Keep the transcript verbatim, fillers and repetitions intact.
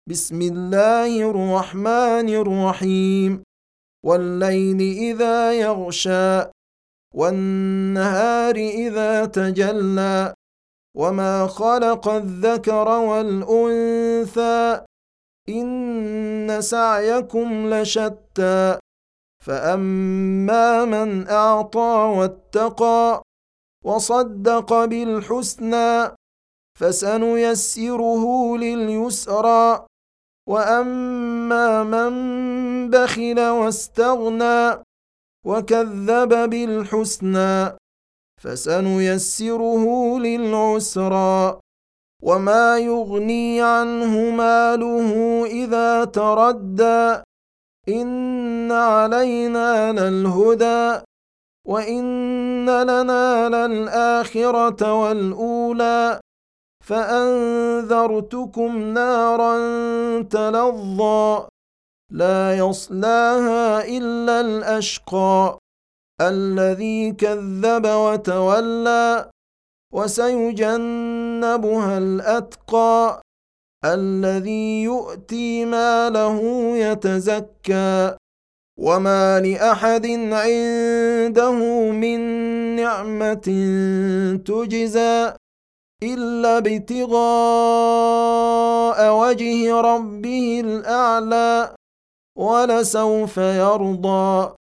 بسم الله الرحمن الرحيم والليل إذا يغشى والنهار إذا تجلى وما خلق الذكر والأنثى إن سعيكم لشتى فأما من أعطى واتقى وصدق بالحسنى فسنيسره لليسرى وأما من بخل واستغنى وكذب بالحسنى فسنيسره للعسرى وما يغني عنه ماله إذا تردى إن علينا للهدى وإن لنا للآخرة والأولى فأنذرتكم نارا تلظى لا يصلاها إلا الأشقى الذي كذب وتولى وسيجنبها الأتقى الذي يؤتي ماله يتزكى وما لأحد عنده من نعمة تجزى إلا ابتغاء وجه ربه الأعلى ولسوف يرضى